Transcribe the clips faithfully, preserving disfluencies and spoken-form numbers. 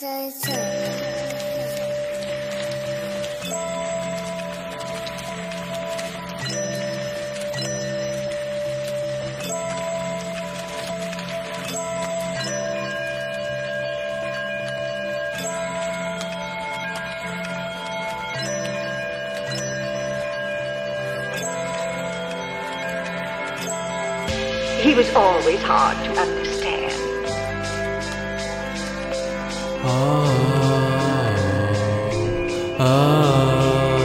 He was always hard to understand. Oh, oh.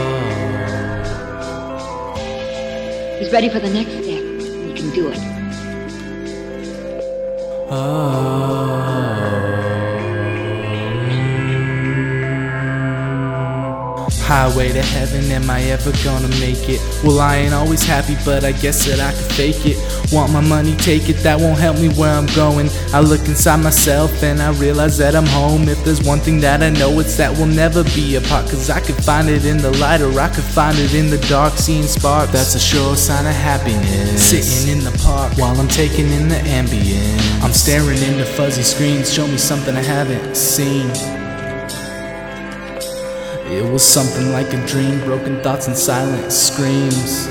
He's ready for the next step. He can do it. Oh. Highway to heaven, am I ever gonna make it? Well, I ain't always happy, but I guess that I can fake it. Want my money, take it, that won't help me where I'm going. I look inside myself and I realize that I'm home. If there's one thing that I know, it's that we'll never be apart. Cause I could find it in the light or I could find it in the dark. Seeing sparks, that's a sure sign of happiness. Sitting in the park while I'm taking in the ambience. I'm staring into fuzzy screens, show me something I haven't seen. It was something like a dream, broken thoughts and silent screams.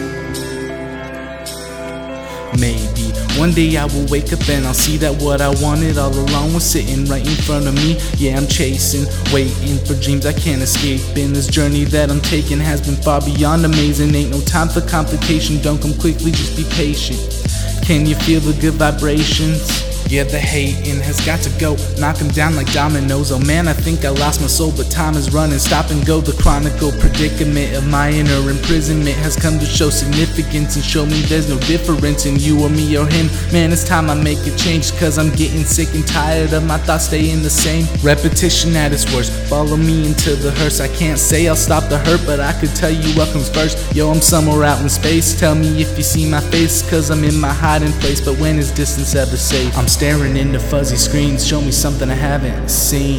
Maybe one day I will wake up and I'll see that what I wanted all along was sitting right in front of me. Yeah, I'm chasing, waiting for dreams I can't escape. And this journey that I'm taking has been far beyond amazing. Ain't no time for complication, don't come quickly, just be patient. Can you feel the good vibrations? Yeah, the hating has got to go, knock 'em down like dominoes. Oh man, I think I lost my soul, but time is running. Stop and go, the chronicle predicament of my inner imprisonment has come to show significance and show me there's no difference in you or me or him. Man, it's time I make a change, cause I'm getting sick and tired of my thoughts staying the same. Repetition at its worst, follow me into the hearse. I can't say I'll stop the hurt, but I could tell you what comes first. Yo, I'm somewhere out in space, tell me if you see my face, cause I'm in my hiding place. But when is distance ever safe? I'm staring into fuzzy screens, show me something I haven't seen.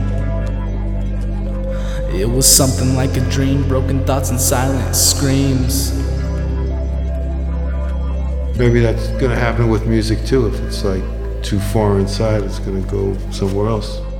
It was something like a dream, broken thoughts and silent screams. Maybe that's gonna happen with music too. If it's like too far inside, it's gonna go somewhere else.